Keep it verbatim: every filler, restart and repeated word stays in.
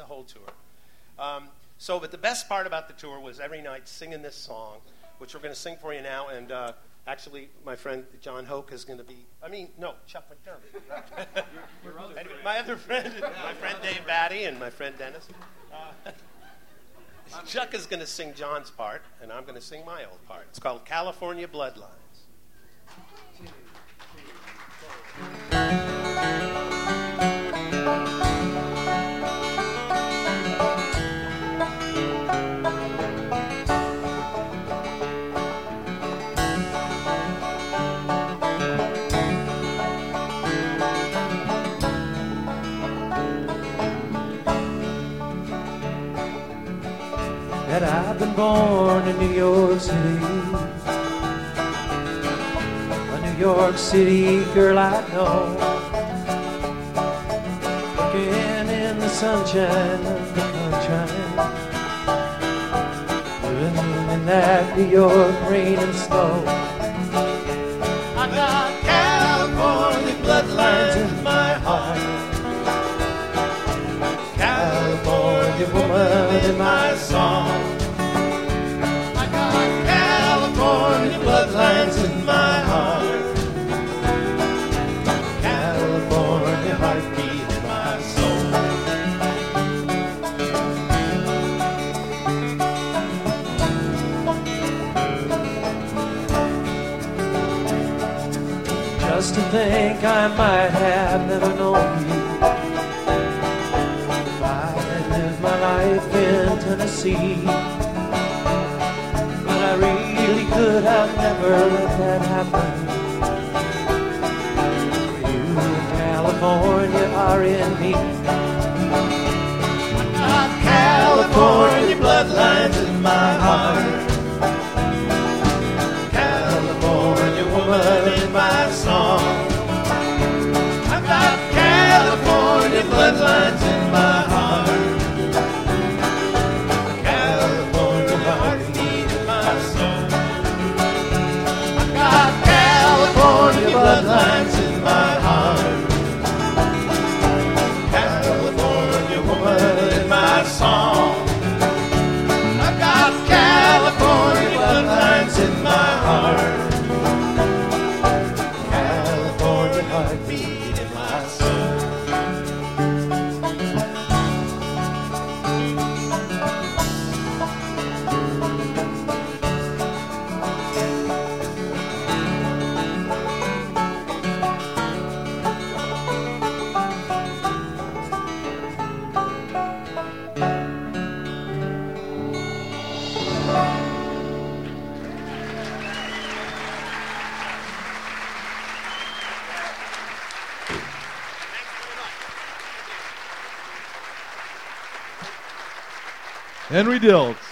whole tour. Um, so, but the best part about the tour was every night singing this song, which we're going to sing for you now. And uh, actually, my friend John Hoke is going to be, I mean, no, Chuck McDermott. your, your other anyway, my other friend, my friend Dave Batty and my friend Dennis. Uh, Chuck is going to sing John's part, and I'm going to sing my old part. It's called California Bloodlines. That I've been born in New York City, a New York City girl I know, working in the sunshine of the sunshine, living in that New York rain and snow. I got California bloodlines in my heart, California woman in my song. I got California bloodlines in my heart, California heartbeat in my soul. Just to think I might have never known you, life in Tennessee, but I really could have never let that happen. For you in California are in me. I got California bloodlines in my heart, California woman in my song. I got California bloodlines in my heart, California bloodlines in my heart, California woman in my song. I've got California bloodlines in my heart, California heartbeat in my soul. Henry Diltz.